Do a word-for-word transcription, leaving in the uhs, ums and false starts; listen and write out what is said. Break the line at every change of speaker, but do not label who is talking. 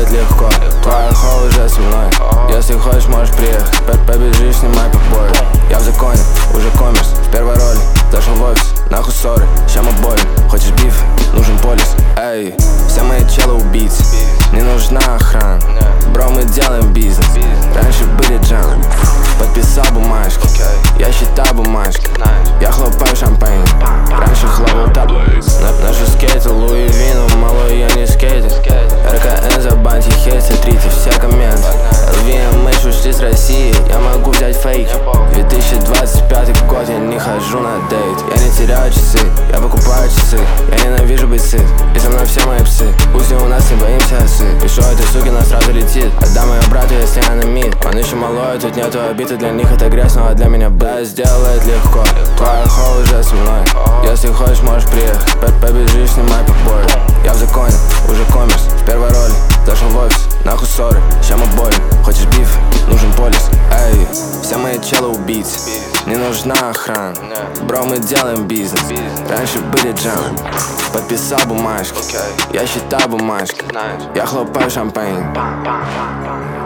сделать легко. Твоя холл уже со мной. Если хочешь, можешь приехать. Побежишь, снимай побои. Я в законе, уже коммерс. В первой роли, зашел в офис. Нахуй ссоры, ща мы боем. Хочешь биф, нужен полис. Эй, все мои челы убийцы. Не нужна охрана. Бро, мы делаем бизнес. Раньше были джамы. Подписал бумажки. Я считаю бумажки. Я хлопаю шампань. Раньше хлопал таб. Наши скейты, Луи Вину, малой, я не скейтер. РКН за банти, хейт, смотрите все комменты. эл ви эм мы ушли с России, я могу взять фейки. две тысячи двадцать пятый год, я не хожу на дейт. Я не теряю часы, я покупаю часы. Я ненавижу быть сыт, и со мной все мои псы. Пусть у нас не боимся осы. Пишу этой суки, нас сразу летит. Отдам ее брату, если она мид. Он еще малой, тут нету обиды. Для них это грязь, но для меня б***ь сделает легко. Твоя холл уже со мной. Если хочешь, можешь приехать. Побежишь, снимай побои. Я в законе, уже коммерс. В первой роли, зашел в офис. Нахуй ссоры, ща мы боем. Хочешь биф, нужен полис. Эй, все мои челы убийцы. Не нужна охрана. Бро, мы делаем бизнес. Раньше были джамы. Подписал бумажки. Я считаю бумажки. Я хлопаю шампань.